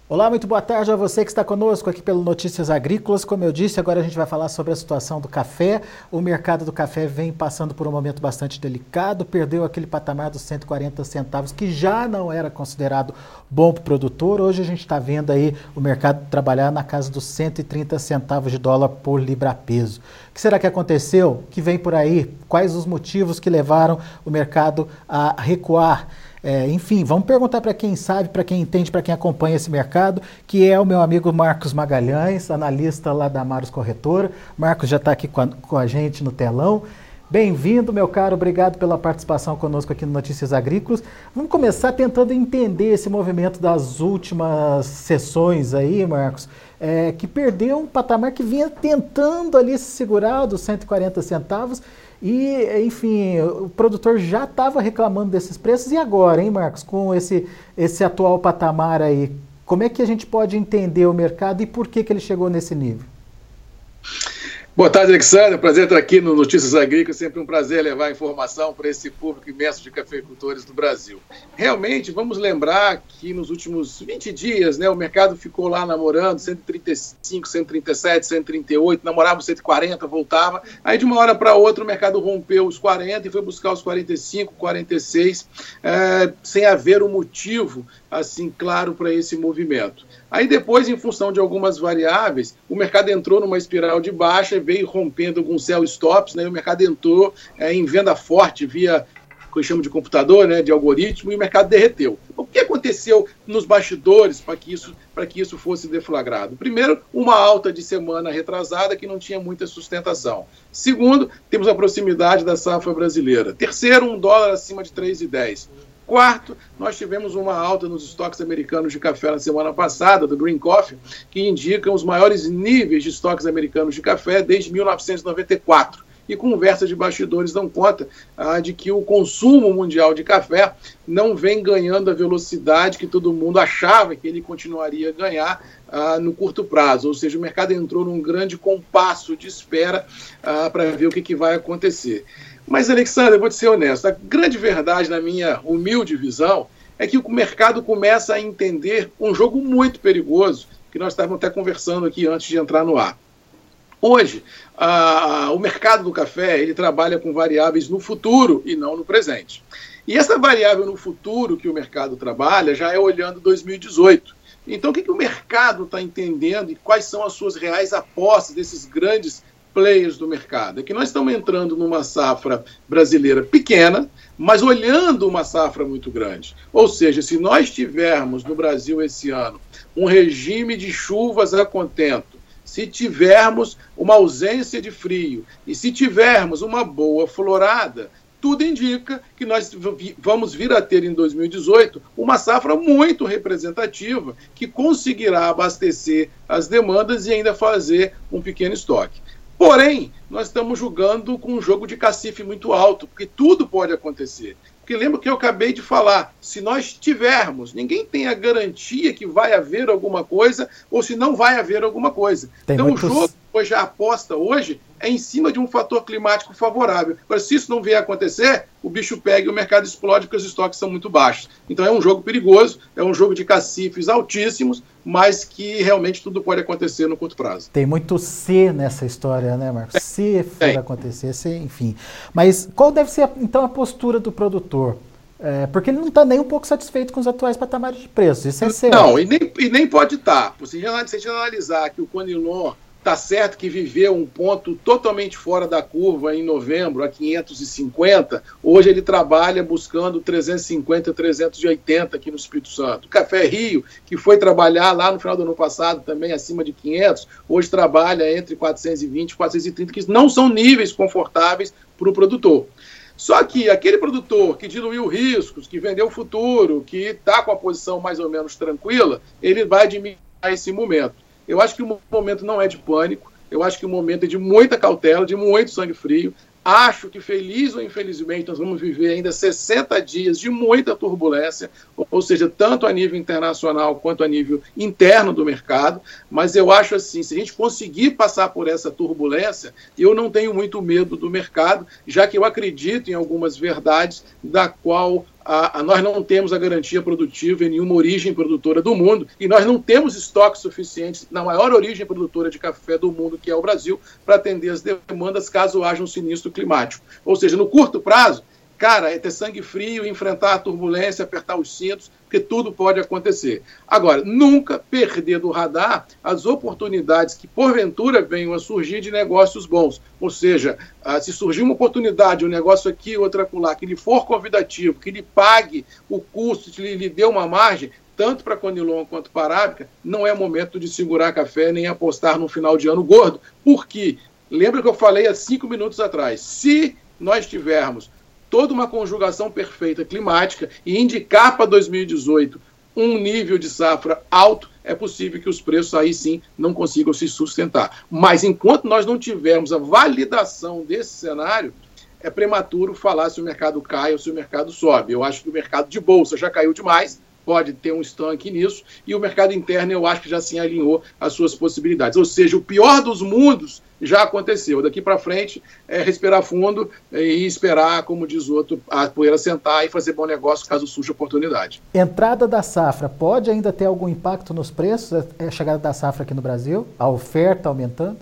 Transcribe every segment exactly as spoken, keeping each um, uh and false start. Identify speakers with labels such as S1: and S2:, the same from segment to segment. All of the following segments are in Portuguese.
S1: Olá, muito boa tarde a você que está conosco aqui pelo Notícias Agrícolas. Como eu disse, agora a gente vai falar sobre a situação do café. O mercado do café vem passando por um momento bastante delicado, perdeu aquele patamar dos cento e quarenta centavos, que já não era considerado bom para o produtor. Hoje a gente está vendo aí o mercado trabalhar na casa dos cento e trinta centavos de dólar por libra-peso. O que será que aconteceu? O que vem por aí? Quais os motivos que levaram o mercado a recuar? É, enfim, vamos perguntar para quem sabe, para quem entende, para quem acompanha esse mercado, que é o meu amigo Marcos Magalhães, analista lá da Amaros Corretora. Marcos já está aqui com a, com a gente no telão. Bem-vindo, meu caro, obrigado pela participação conosco aqui no Notícias Agrícolas. Vamos começar tentando entender esse movimento das últimas sessões aí, Marcos, é, que perdeu um patamar que vinha tentando ali se segurar dos cento e quarenta centavos. E, enfim, o produtor já estava reclamando desses preços. E agora, hein, Marcos, com esse, esse atual patamar aí, como é que a gente pode entender o mercado e por que, que ele chegou nesse nível?
S2: Boa tarde, Alexandre. Prazer estar aqui no Notícias Agrícolas. Sempre um prazer levar informação para esse público imenso de cafeicultores do Brasil. Realmente, vamos lembrar que nos últimos vinte dias, né, o mercado ficou lá namorando cento e trinta e cinco, cento e trinta e sete, cento e trinta e oito, namorava cento e quarenta, voltava. Aí, de uma hora para outra, o mercado rompeu os quarenta e foi buscar os quarenta e cinco, quarenta e seis, é, sem haver um motivo assim claro para esse movimento. Aí depois, em função de algumas variáveis, o mercado entrou numa espiral de baixa, veio rompendo alguns sell stops, né? O mercado entrou é, em venda forte via, que eu chamo de computador, né, de algoritmo, e o mercado derreteu. O que aconteceu nos bastidores para que isso, para que isso fosse deflagrado? Primeiro, uma alta de semana retrasada que não tinha muita sustentação. Segundo, temos a proximidade da safra brasileira. Terceiro, um dólar acima de três reais e dez centavos. Quarto, nós tivemos uma alta nos estoques americanos de café na semana passada, do Green Coffee, que indicam os maiores níveis de estoques americanos de café desde mil novecentos e noventa e quatro. E conversas de bastidores dão conta ah, de que o consumo mundial de café não vem ganhando a velocidade que todo mundo achava que ele continuaria a ganhar ah, no curto prazo. Ou seja, o mercado entrou num grande compasso de espera ah, para ver o que, que vai acontecer. Mas, Alexandre, eu vou te ser honesto, a grande verdade, na minha humilde visão, é que o mercado começa a entender um jogo muito perigoso, que nós estávamos até conversando aqui antes de entrar no ar. Hoje, ah, o mercado do café ele trabalha com variáveis no futuro e não no presente. E essa variável no futuro que o mercado trabalha já é olhando dois mil e dezoito. Então, o que, que o mercado está entendendo e quais são as suas reais apostas desses grandes players do mercado? É que nós estamos entrando numa safra brasileira pequena, mas olhando uma safra muito grande. Ou seja, se nós tivermos no Brasil esse ano um regime de chuvas a contento, se tivermos uma ausência de frio e se tivermos uma boa florada, tudo indica que nós vamos vir a ter em dois mil e dezoito uma safra muito representativa que conseguirá abastecer as demandas e ainda fazer um pequeno estoque. Porém, nós estamos jogando com um jogo de cacife muito alto, porque tudo pode acontecer. Porque lembra que eu acabei de falar, se nós tivermos, ninguém tem a garantia que vai haver alguma coisa ou se não vai haver alguma coisa.
S1: Tem
S2: então
S1: muitos...
S2: o jogo, hoje a aposta hoje é em cima de um fator climático favorável. Agora, se isso não vier a acontecer, o bicho pega e o mercado explode porque os estoques são muito baixos. Então é um jogo perigoso, é um jogo de cacifes altíssimos, mas que realmente tudo pode acontecer no curto prazo.
S1: Tem muito se nessa história, né, Marcos? Se for é. acontecer, se, enfim. Mas qual deve ser, então, a postura do produtor? É, porque ele não está nem um pouco satisfeito com os atuais patamares de preços, isso é certo.
S2: Não, e nem, e nem pode estar. Tá. Se a gente analisar que o Conilon está certo que viveu um ponto totalmente fora da curva em novembro, a quinhentos e cinquenta, hoje ele trabalha buscando trezentos e cinquenta, trezentos e oitenta aqui no Espírito Santo. O Café Rio, que foi trabalhar lá no final do ano passado também acima de quinhentos, hoje trabalha entre quatrocentos e vinte e quatrocentos e trinta, que não são níveis confortáveis para o produtor. Só que aquele produtor que diluiu riscos, que vendeu o futuro, que está com a posição mais ou menos tranquila, ele vai diminuir esse momento. Eu acho que o momento não é de pânico, eu acho que o momento é de muita cautela, de muito sangue frio. Acho que, feliz ou infelizmente, nós vamos viver ainda sessenta dias de muita turbulência, ou seja, tanto a nível internacional quanto a nível interno do mercado, mas eu acho assim, se a gente conseguir passar por essa turbulência, eu não tenho muito medo do mercado, já que eu acredito em algumas verdades da qual a, a, nós não temos a garantia produtiva em nenhuma origem produtora do mundo e nós não temos estoques suficientes na maior origem produtora de café do mundo, que é o Brasil, para atender as demandas caso haja um sinistro climático. Ou seja, no curto prazo, cara, é ter sangue frio, enfrentar a turbulência, apertar os cintos, porque tudo pode acontecer. Agora, nunca perder do radar as oportunidades que, porventura, venham a surgir de negócios bons. Ou seja, se surgir uma oportunidade, um negócio aqui, outro acolá, que lhe for convidativo, que lhe pague o custo, que lhe, lhe dê uma margem, tanto para Conilon quanto para Arábica, não é momento de segurar café nem apostar no final de ano gordo, porque, lembra que eu falei há cinco minutos atrás, se nós tivermos toda uma conjugação perfeita climática e indicar para dois mil e dezoito um nível de safra alto, é possível que os preços aí sim não consigam se sustentar. Mas enquanto nós não tivermos a validação desse cenário, é prematuro falar se o mercado cai ou se o mercado sobe. Eu acho que o mercado de bolsa já caiu demais, pode ter um estanque nisso, e o mercado interno eu acho que já se alinhou às suas possibilidades. Ou seja, o pior dos mundos já aconteceu. Daqui para frente, é respirar fundo e esperar, como diz o outro, a poeira sentar e fazer bom negócio caso surja oportunidade.
S1: Entrada da safra pode ainda ter algum impacto nos preços? A chegada da safra aqui no Brasil? A oferta aumentando?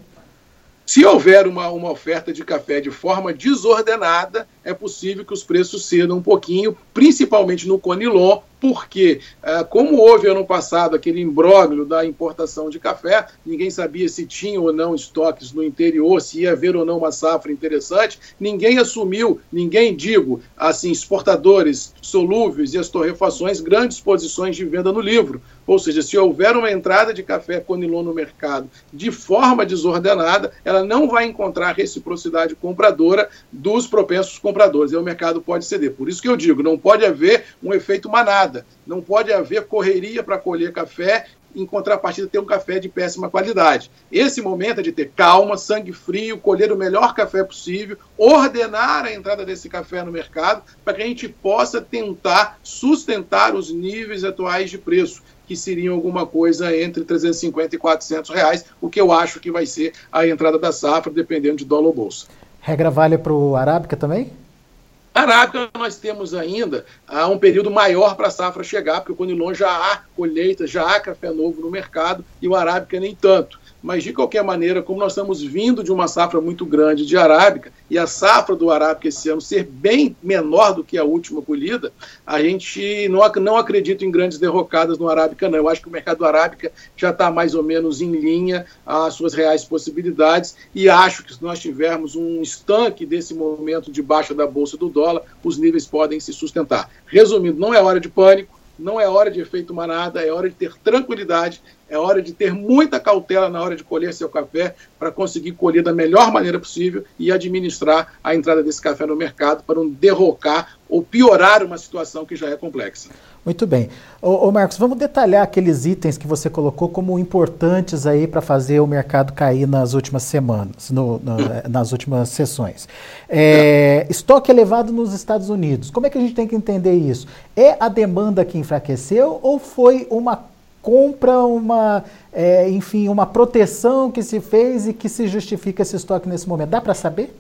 S2: Se houver uma, uma oferta de café de forma desordenada, é possível que os preços cedam um pouquinho, principalmente no Conilon, porque, como houve ano passado aquele imbróglio da importação de café, ninguém sabia se tinha ou não estoques no interior, se ia haver ou não uma safra interessante, ninguém assumiu, ninguém, digo, assim, exportadores solúveis e as torrefações, grandes posições de venda no livro. Ou seja, se houver uma entrada de café Conilon no mercado de forma desordenada, ela não vai encontrar reciprocidade compradora dos propensos compradores, e o mercado pode ceder. Por isso que eu digo, não pode haver um efeito manada. Não pode haver correria para colher café, em contrapartida ter um café de péssima qualidade. Esse momento é de ter calma, sangue frio, colher o melhor café possível, ordenar a entrada desse café no mercado, para que a gente possa tentar sustentar os níveis atuais de preço, que seriam alguma coisa entre trezentos e cinquenta e quatrocentos reais, o que eu acho que vai ser a entrada da safra, dependendo de dólar ou bolsa.
S1: Regra vale para o Arábica também?
S2: Arábica, nós temos ainda uh, um período maior para a safra chegar, porque o Conilon já há colheita, já há café novo no mercado, e o Arábica nem tanto. Mas, de qualquer maneira, como nós estamos vindo de uma safra muito grande de Arábica, e a safra do Arábica esse ano ser bem menor do que a última colhida, a gente não, não acredita em grandes derrocadas no Arábica, não. Eu acho que o mercado Arábica já está mais ou menos em linha às suas reais possibilidades, e acho que se nós tivermos um estanque desse momento de baixa da bolsa do dólar, os níveis podem se sustentar. Resumindo, não é hora de pânico, não é hora de efeito manada, é hora de ter tranquilidade, é hora de ter muita cautela na hora de colher seu café para conseguir colher da melhor maneira possível e administrar a entrada desse café no mercado para não derrocar ou piorar uma situação que já é complexa.
S1: Muito bem. Ô, ô Marcos, vamos detalhar aqueles itens que você colocou como importantes aí para fazer o mercado cair nas últimas semanas, no, no, nas últimas sessões. É, é. Estoque elevado nos Estados Unidos. Como é que a gente tem que entender isso? É a demanda que enfraqueceu ou foi uma compra, uma, é, enfim, uma proteção que se fez e que se justifica esse estoque nesse momento? Dá para saber?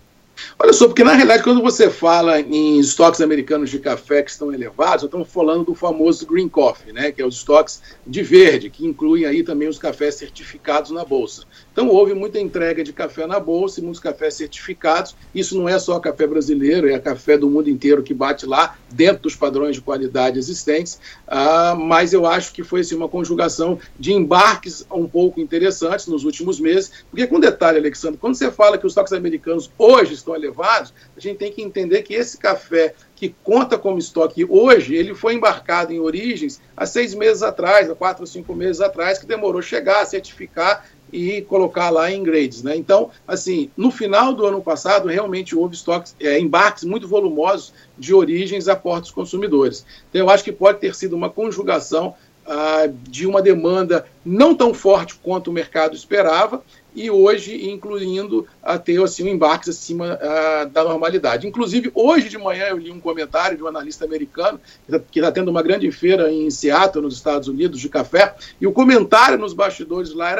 S2: Olha só, porque na realidade quando você fala em estoques americanos de café que estão elevados, estamos falando do famoso green coffee, né, que é os estoques de verde, que incluem aí também os cafés certificados na bolsa. Então houve muita entrega de café na bolsa e muitos cafés certificados. Isso não é só café brasileiro, é café do mundo inteiro que bate lá dentro dos padrões de qualidade existentes, ah, mas eu acho que foi assim, uma conjugação de embarques um pouco interessantes nos últimos meses, porque com detalhe, Alexandre, quando você fala que os estoques americanos hoje estão elevados, a gente tem que entender que esse café que conta como estoque hoje, ele foi embarcado em origens há seis meses atrás, há quatro ou cinco meses atrás, que demorou chegar, certificar e colocar lá em grades, né? Então, assim, no final do ano passado, realmente houve estoques, é, embarques muito volumosos de origens a portos consumidores. Então, eu acho que pode ter sido uma conjugação ah, de uma demanda não tão forte quanto o mercado esperava, e hoje incluindo a ter assim, um embarques acima uh, da normalidade. Inclusive, hoje de manhã eu li um comentário de um analista americano que está tendo uma grande feira em Seattle, nos Estados Unidos, de café, e o comentário nos bastidores lá era esse,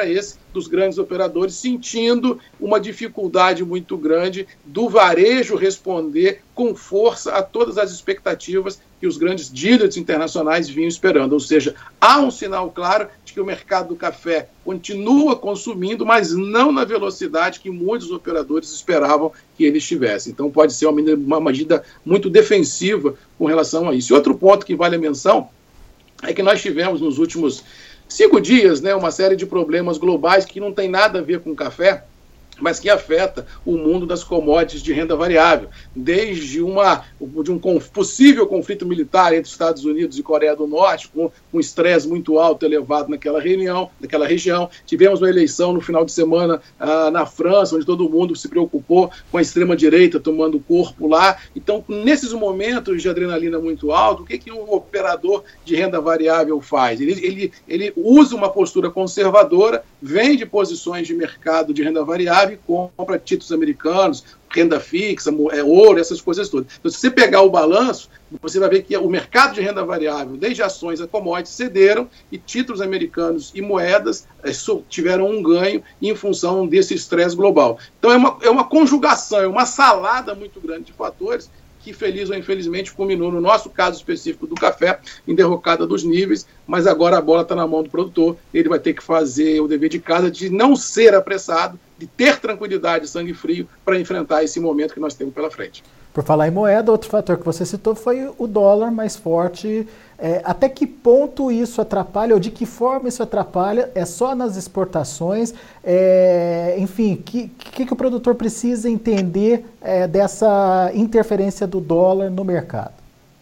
S2: dos grandes operadores, sentindo uma dificuldade muito grande do varejo responder com força a todas as expectativas que os grandes dealers internacionais vinham esperando. Ou seja, há um sinal claro de que o mercado do café continua consumindo, mas não na velocidade que muitos operadores esperavam que ele estivesse. Então pode ser uma, uma medida muito defensiva com relação a isso. E outro ponto que vale a menção é que nós tivemos nos últimos cinco dias, né, uma série de problemas globais que não tem nada a ver com café, mas que afeta o mundo das commodities de renda variável, desde uma, de um possível conflito militar entre Estados Unidos e Coreia do Norte, com um estresse muito alto, elevado naquela reunião, naquela região. Tivemos uma eleição no final de semana ah, na França, onde todo mundo se preocupou com a extrema-direita tomando corpo lá. Então, nesses momentos de adrenalina muito alta, o que, que um operador de renda variável faz? Ele, ele, ele usa uma postura conservadora, vende posições de mercado de renda variável, compra títulos americanos, renda fixa, é, ouro, essas coisas todas. Então, se você pegar o balanço, você vai ver que o mercado de renda variável, desde ações a commodities, cederam e títulos americanos e moedas é, tiveram um ganho em função desse estresse global. Então, é uma, é uma conjugação, é uma salada muito grande de fatores que, feliz ou infelizmente, culminou, no nosso caso específico do café, em derrocada dos níveis, mas agora a bola está na mão do produtor, ele vai ter que fazer o dever de casa de não ser apressado, de ter tranquilidade e sangue frio para enfrentar esse momento que nós temos pela frente.
S1: Por falar em moeda, outro fator que você citou foi o dólar mais forte. É, até que ponto isso atrapalha, ou de que forma isso atrapalha? É só nas exportações? É, enfim, o que, que, que o produtor precisa entender é, dessa interferência do dólar no mercado?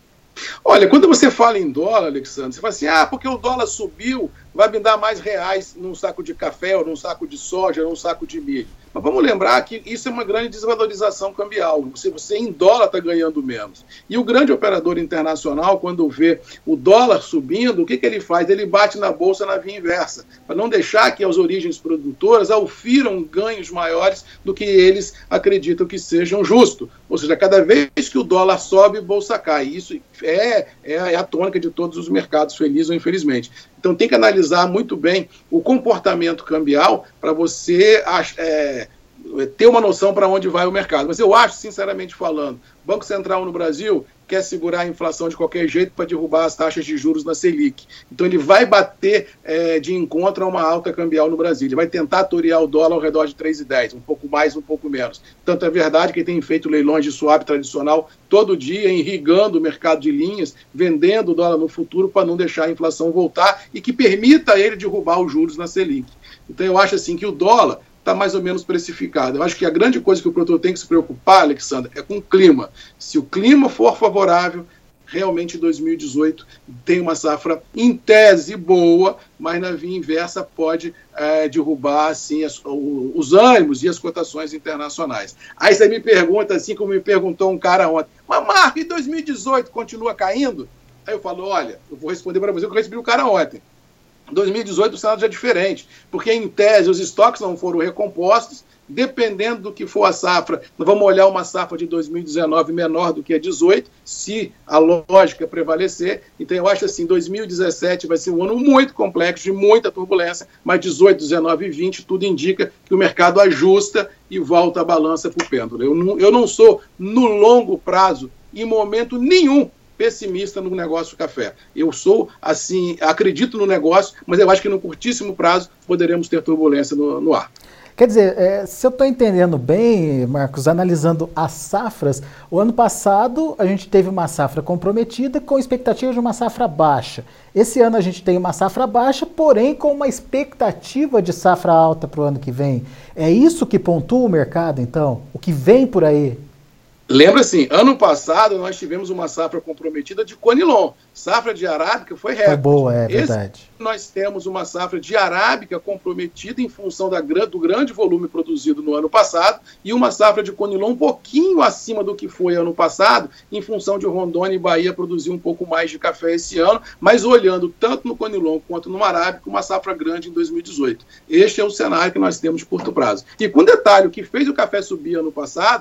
S2: Olha, quando você fala em dólar, Alexandre, você fala assim, ah, porque o dólar subiu, vai me dar mais reais num saco de café, ou num saco de soja, ou num saco de milho. Mas vamos lembrar que isso é uma grande desvalorização cambial. Você, você em dólar está ganhando menos. E o grande operador internacional, quando vê o dólar subindo, o que, que ele faz? Ele bate na bolsa na via inversa, para não deixar que as origens produtoras aufiram ganhos maiores do que eles acreditam que sejam justos. Ou seja, cada vez que o dólar sobe, a bolsa cai. Isso é, é a tônica de todos os mercados, feliz ou infelizmente. Então tem que analisar muito bem o comportamento cambial para você é, ter uma noção para onde vai o mercado. Mas eu acho, sinceramente falando, o Banco Central no Brasil quer segurar a inflação de qualquer jeito para derrubar as taxas de juros na Selic. Então ele vai bater é, de encontro a uma alta cambial no Brasil. Ele vai tentar torear o dólar ao redor de três reais e dez, um pouco mais, um pouco menos. Tanto é verdade que ele tem feito leilões de swap tradicional todo dia, irrigando o mercado de linhas, vendendo o dólar no futuro para não deixar a inflação voltar e que permita ele derrubar os juros na Selic. Então eu acho assim que o dólar está mais ou menos precificado. Eu acho que a grande coisa que o produtor tem que se preocupar, Alexandre, é com o clima. Se o clima for favorável, realmente em dois mil e dezoito tem uma safra em tese boa, mas na via inversa pode é, derrubar assim, as, o, os ânimos e as cotações internacionais. Aí você me pergunta, assim como me perguntou um cara ontem, mas Marco, em dois mil e dezoito continua caindo? Aí eu falo, olha, eu vou responder para você o que eu recebi o cara ontem. Em dois mil e dezoito o cenário já é diferente, porque em tese os estoques não foram recompostos, dependendo do que for a safra, nós vamos olhar uma safra de dois mil e dezenove menor do que a dezoito, se a lógica prevalecer. Então eu acho assim, dois mil e dezessete vai ser um ano muito complexo, de muita turbulência, mas dezoito, dezenove e vinte, tudo indica que o mercado ajusta e volta a balança para o pêndulo. Eu não, eu não sou, no longo prazo, em momento nenhum, pessimista no negócio café. Eu sou, assim, acredito no negócio, mas eu acho que no curtíssimo prazo poderemos ter turbulência no, no ar.
S1: Quer dizer, é, se eu estou entendendo bem, Marcos, analisando as safras, o ano passado a gente teve uma safra comprometida com expectativa de uma safra baixa. Esse ano a gente tem uma safra baixa, porém com uma expectativa de safra alta para o ano que vem. É isso que pontua o mercado, então? O que vem por aí?
S2: Lembra assim, ano passado nós tivemos uma safra comprometida de Conilon. Safra de arábica foi recorde.
S1: Foi boa, é verdade.
S2: Esse, nós temos uma safra de arábica comprometida em função da, do grande volume produzido no ano passado e uma safra de Conilon um pouquinho acima do que foi ano passado, em função de Rondônia e Bahia produzir um pouco mais de café esse ano, mas olhando tanto no Conilon quanto no arábica, uma safra grande em dois mil e dezoito. Este é o cenário que nós temos de curto prazo. E com detalhe, o que fez o café subir ano passado,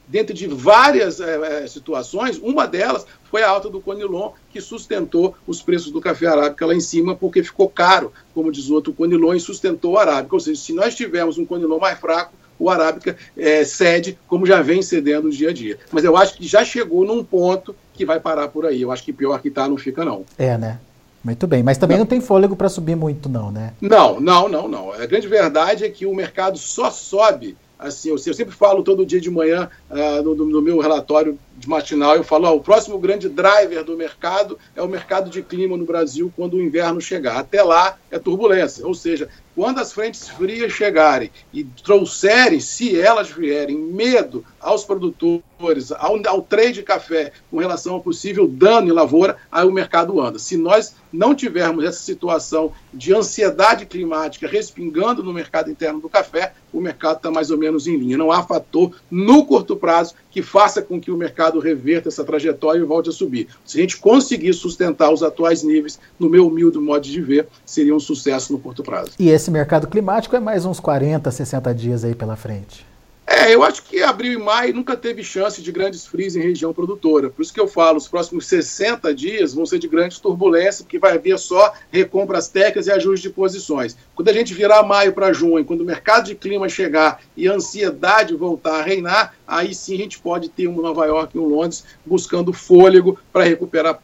S2: dentro de várias é, situações, uma delas foi a alta do Conilon, que sustentou os preços do café arábica lá em cima, porque ficou caro, como diz o outro, o Conilon, e sustentou o arábica. Ou seja, se nós tivermos um Conilon mais fraco, o arábica é, cede, como já vem cedendo no dia a dia. Mas eu acho que já chegou num ponto que vai parar por aí. Eu acho que pior que tá, não fica, não.
S1: É, né? Muito bem. Mas também não, não tem fôlego para subir muito, não, né?
S2: Não, não, não, não. A grande verdade é que o mercado só sobe. Assim, eu, eu sempre falo todo dia de manhã, uh, no, no meu relatório de matinal, eu falo, ó, o próximo grande driver do mercado é o mercado de clima no Brasil quando o inverno chegar. Até lá é turbulência, ou seja, quando as frentes frias chegarem e trouxerem, se elas vierem, medo aos produtores, ao, ao trade de café com relação ao possível dano em lavoura, aí o mercado anda. Se nós não tivermos essa situação de ansiedade climática respingando no mercado interno do café, o mercado está mais ou menos em linha. Não há fator no curto prazo que faça com que o mercado reverta essa trajetória e volte a subir. Se a gente conseguir sustentar os atuais níveis, no meu humilde modo de ver, seria um sucesso no curto prazo.
S1: E esse mercado climático é mais uns quarenta, sessenta dias aí pela frente.
S2: É, eu acho que abril e maio nunca teve chance de grandes frios em região produtora. Por isso que eu falo, os próximos sessenta dias vão ser de grandes turbulências, porque vai haver só recompras técnicas e ajustes de posições. Quando a gente virar maio para junho, quando o mercado de clima chegar e a ansiedade voltar a reinar, aí sim a gente pode ter um Nova York e um Londres buscando fôlego para recuperar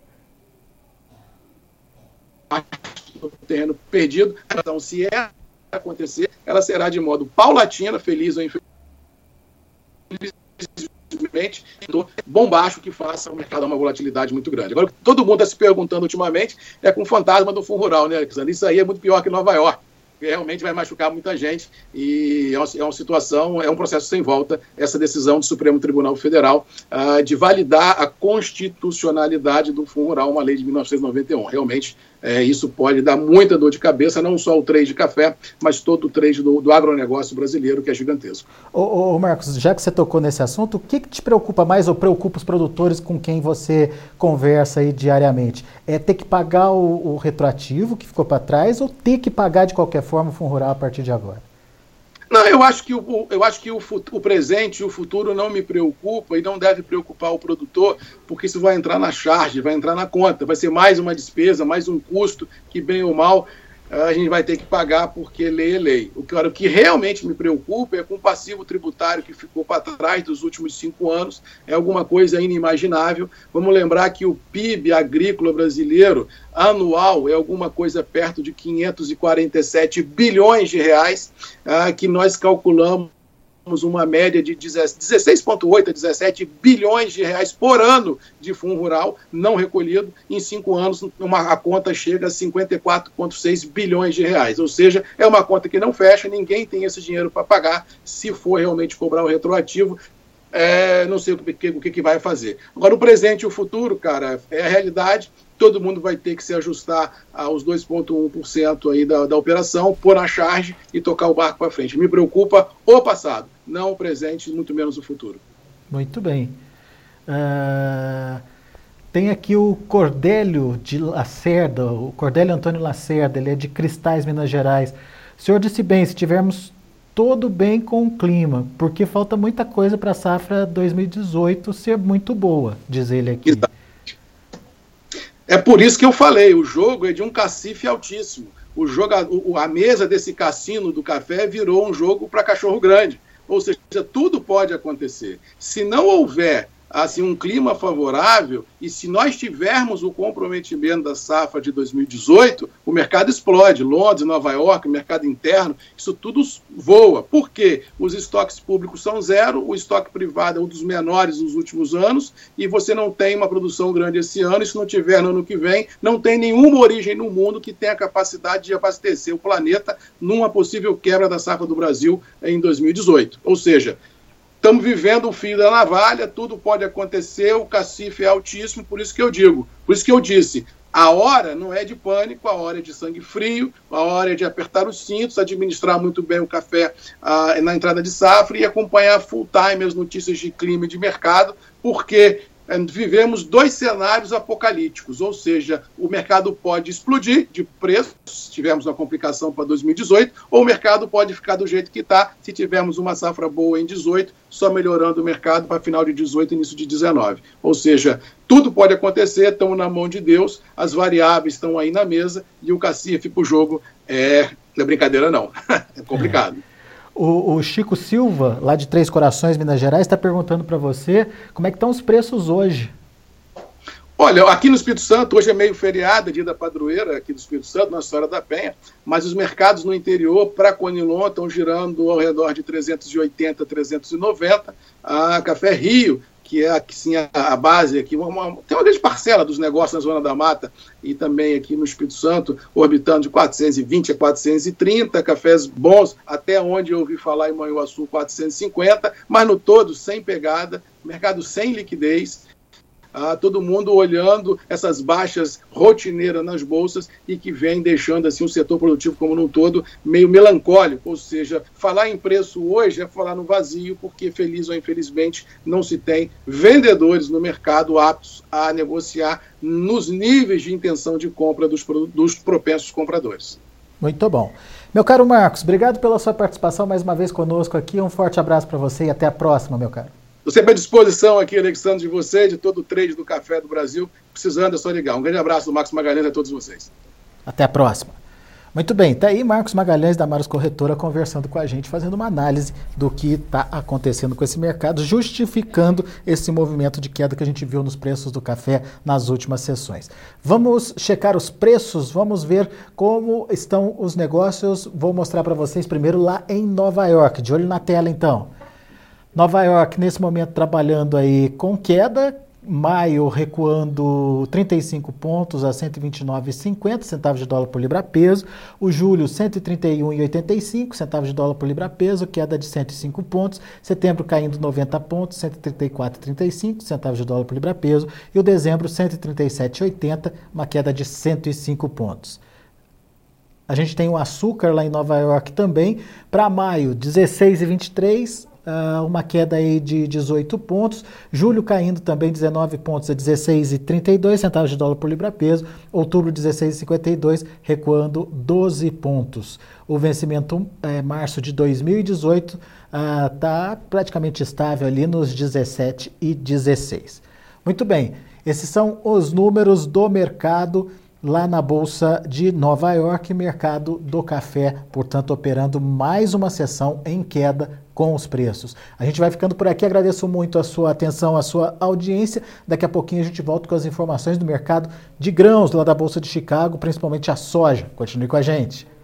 S2: o terreno perdido. Então, se é acontecer, ela será de modo paulatina, feliz ou infeliz, bombástico, que faça o mercado uma volatilidade muito grande. Agora, todo mundo está se perguntando ultimamente é com o fantasma do Fundo Rural, né, Alexandre? Isso aí é muito pior que Nova York. Realmente vai machucar muita gente e é uma, é uma situação, é um processo sem volta, essa decisão do Supremo Tribunal Federal uh, de validar a constitucionalidade do Fundo Rural, uma lei de mil novecentos e noventa e um. Realmente, é, isso pode dar muita dor de cabeça, não só o trade de café, mas todo o trade do, do agronegócio brasileiro, que é gigantesco.
S1: Ô, ô Marcos, já que você tocou nesse assunto, o que, que te preocupa mais ou preocupa os produtores com quem você conversa aí diariamente? É ter que pagar o, o retroativo que ficou para trás ou ter que pagar de qualquer forma o Fundo Rural a partir de agora?
S2: Não, eu acho que, o, eu acho que o, o presente e o futuro não me preocupa e não deve preocupar o produtor, porque isso vai entrar na charge, vai entrar na conta, vai ser mais uma despesa, mais um custo que, bem ou mal, a gente vai ter que pagar porque lei é lei. O que, o que realmente me preocupa é com o passivo tributário que ficou para trás dos últimos cinco anos, é alguma coisa inimaginável. Vamos lembrar que o P I B agrícola brasileiro anual é alguma coisa perto de quinhentos e quarenta e sete bilhões de reais, ah, que nós calculamos uma média de dezesseis vírgula oito a dezessete bilhões de reais por ano de fundo rural não recolhido. Em cinco anos, uma, a conta chega a cinquenta e quatro vírgula seis bilhões de reais. Ou seja, é uma conta que não fecha, ninguém tem esse dinheiro para pagar. Se for realmente cobrar o retroativo, é, não sei o que, o que vai fazer. Agora, o presente e o futuro, cara, é a realidade. Todo mundo vai ter que se ajustar aos dois vírgula um por cento aí da, da operação, pôr na charge e tocar o barco para frente. Me preocupa o passado, não o presente, muito menos o futuro.
S1: Muito bem. Uh, tem aqui o Cordélio de Lacerda, o Cordélio Antônio Lacerda, ele é de Cristais, Minas Gerais. O senhor disse bem, se tivermos todo bem com o clima, porque falta muita coisa para a safra dois mil e dezoito ser muito boa, diz ele aqui.
S2: Exato. É por isso que eu falei, o jogo é de um cacife altíssimo. O jogo, a mesa desse cassino do café virou um jogo para cachorro grande. Ou seja, tudo pode acontecer. Se não houver assim, um clima favorável, e se nós tivermos o comprometimento da safra de dois mil e dezoito, o mercado explode. Londres, Nova York, mercado interno, isso tudo voa. Por quê? Os estoques públicos são zero, o estoque privado é um dos menores nos últimos anos, e você não tem uma produção grande esse ano, e se não tiver no ano que vem, não tem nenhuma origem no mundo que tenha a capacidade de abastecer o planeta numa possível quebra da safra do Brasil em dois mil e dezoito. Ou seja, estamos vivendo o fio da navalha, tudo pode acontecer, o cacife é altíssimo, por isso que eu digo, por isso que eu disse, a hora não é de pânico, a hora é de sangue frio, a hora é de apertar os cintos, administrar muito bem o café ah, na entrada de safra e acompanhar full time as notícias de clima e de mercado, porque vivemos dois cenários apocalípticos, ou seja, o mercado pode explodir de preços, se tivermos uma complicação para dois mil e dezoito, ou o mercado pode ficar do jeito que está, se tivermos uma safra boa em dezoito, só melhorando o mercado para final de dezoito e início de dezenove. Ou seja, tudo pode acontecer, estamos na mão de Deus, as variáveis estão aí na mesa e o cacife para o jogo é, não é brincadeira não, é complicado.
S1: É. O, o Chico Silva, lá de Três Corações, Minas Gerais, está perguntando para você como é que estão os preços hoje.
S2: Olha, aqui no Espírito Santo, hoje é meio feriado, dia da padroeira aqui do Espírito Santo, Nossa Senhora da Penha, mas os mercados no interior, para Conilon, estão girando ao redor de trezentos e oitenta, trezentos e noventa. A Café Rio, que é aqui, sim, a, a base aqui, uma, uma, tem uma grande parcela dos negócios na Zona da Mata e também aqui no Espírito Santo, orbitando de quatrocentos e vinte a quatrocentos e trinta, cafés bons, até onde eu ouvi falar em Manhuaçu, quatrocentos e cinquenta, mas no todo, sem pegada, mercado sem liquidez, ah, todo mundo olhando essas baixas rotineiras nas bolsas e que vem deixando assim o setor produtivo como num todo meio melancólico, ou seja, falar em preço hoje é falar no vazio, porque feliz ou infelizmente não se tem vendedores no mercado aptos a negociar nos níveis de intenção de compra dos, dos propensos compradores.
S1: Muito bom. Meu caro Marcos, obrigado pela sua participação mais uma vez conosco aqui, um forte abraço para você e até a próxima, meu caro.
S2: Estou sempre à disposição aqui, Alexandre, de você, de todo o trade do café do Brasil. Precisando, é só ligar. Um grande abraço do Marcos Magalhães a todos vocês.
S1: Até a próxima. Muito bem, tá aí Marcos Magalhães da Maros Corretora conversando com a gente, fazendo uma análise do que está acontecendo com esse mercado, justificando esse movimento de queda que a gente viu nos preços do café nas últimas sessões. Vamos checar os preços, vamos ver como estão os negócios. Vou mostrar para vocês primeiro lá em Nova York. De olho na tela, então. Nova York, nesse momento, trabalhando aí com queda, maio recuando trinta e cinco pontos a cento e vinte e nove vírgula cinquenta centavos de dólar por libra-peso, o julho cento e trinta e um vírgula oitenta e cinco centavos de dólar por libra-peso, queda de cento e cinco pontos, setembro caindo noventa pontos, cento e trinta e quatro vírgula trinta e cinco centavos de dólar por libra-peso, e o dezembro cento e trinta e sete vírgula oitenta, uma queda de cento e cinco pontos. A gente tem o açúcar lá em Nova York também, para maio dezesseis vírgula vinte e três, Uh, uma queda aí de dezoito pontos, julho caindo também dezenove pontos a dezesseis vírgula trinta e dois centavos de dólar por libra-peso, outubro dezesseis vírgula cinquenta e dois, recuando doze pontos. O vencimento é, março de dois mil e dezoito está uh, praticamente estável ali nos dezessete e dezesseis. Muito bem, esses são os números do mercado lá na Bolsa de Nova York, mercado do café, portanto, operando mais uma sessão em queda com os preços. A gente vai ficando por aqui, agradeço muito a sua atenção, a sua audiência. Daqui a pouquinho a gente volta com as informações do mercado de grãos lá da Bolsa de Chicago, principalmente a soja. Continue com a gente.